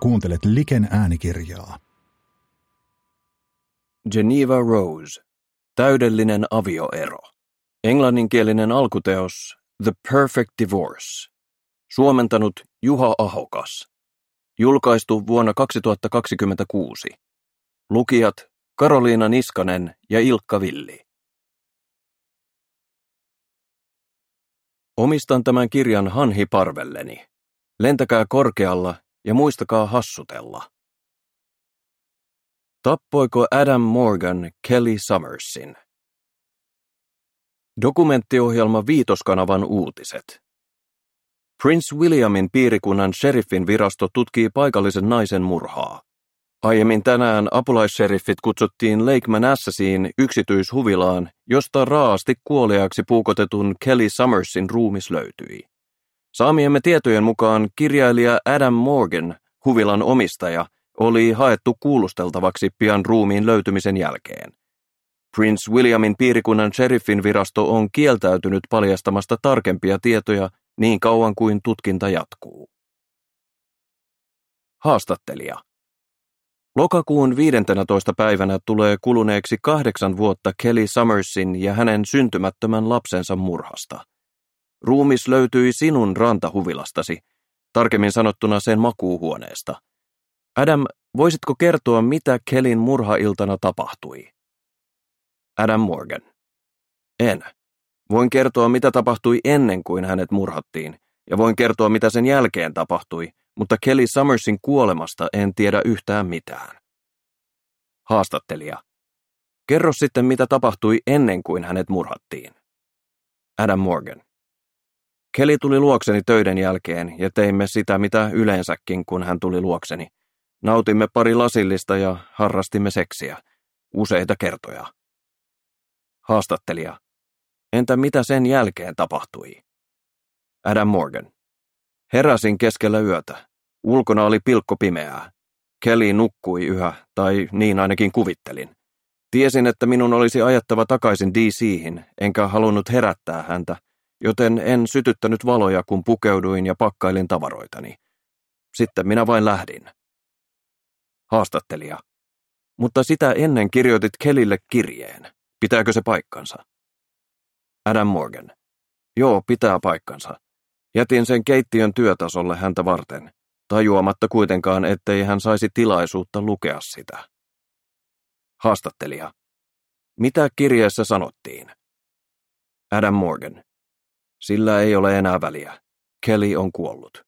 Kuuntelet Liken äänikirjaa. Geneva Rose. Täydellinen avioero. Englanninkielinen alkuteos The Perfect Divorce. Suomentanut Juha Ahokas. Julkaistu vuonna 2026. Lukijat Karoliina Niskanen ja Ilkka Villi. Omistan tämän kirjan hanhiparvelleni. Lentäkää korkealla ja muistakaa hassutella. Tappoiko Adam Morgan Kelly Summersin? Dokumenttiohjelma Viitoskanavan uutiset. Prince Williamin piirikunnan sheriffin virasto tutkii paikallisen naisen murhaa. Aiemmin tänään apulaissheriffit kutsuttiin Lake Manassasiin yksityishuvilaan, josta raasti kuoliaaksi puukotetun Kelly Summersin ruumis löytyi. Saamiemme tietojen mukaan kirjailija Adam Morgan, huvilan omistaja, oli haettu kuulusteltavaksi pian ruumiin löytymisen jälkeen. Prince Williamin piirikunnan sheriffin virasto on kieltäytynyt paljastamasta tarkempia tietoja niin kauan kuin tutkinta jatkuu. Haastattelija. Lokakuun 15. päivänä tulee kuluneeksi 8 vuotta Kelly Summersin ja hänen syntymättömän lapsensa murhasta. Ruumis löytyi sinun rantahuvilastasi, tarkemmin sanottuna sen makuuhuoneesta. Adam, voisitko kertoa, mitä Kellyn murhailtana tapahtui? Adam Morgan. En. Voin kertoa, mitä tapahtui ennen kuin hänet murhattiin, ja voin kertoa, mitä sen jälkeen tapahtui, mutta Kelly Summersin kuolemasta en tiedä yhtään mitään. Haastattelija. Kerro sitten, mitä tapahtui ennen kuin hänet murhattiin. Adam Morgan. Kelly tuli luokseni töiden jälkeen ja teimme sitä, mitä yleensäkin, kun hän tuli luokseni. Nautimme pari lasillista ja harrastimme seksiä. Useita kertoja. Haastattelija. Entä mitä sen jälkeen tapahtui? Adam Morgan. Heräsin keskellä yötä. Ulkona oli pilkkopimeää. Kelly nukkui yhä, tai niin ainakin kuvittelin. Tiesin, että minun olisi ajattava takaisin DC:hin, enkä halunnut herättää häntä, joten en sytyttänyt valoja, kun pukeuduin ja pakkailin tavaroitani. Sitten minä vain lähdin. Haastattelija. Mutta sitä ennen kirjoitit Kellylle kirjeen. Pitääkö se paikkansa? Adam Morgan. Joo, pitää paikkansa. Jätin sen keittiön työtasolle häntä varten, tajuamatta kuitenkaan, ettei hän saisi tilaisuutta lukea sitä. Haastattelija. Mitä kirjeessä sanottiin? Adam Morgan. Sillä ei ole enää väliä. Kelly on kuollut.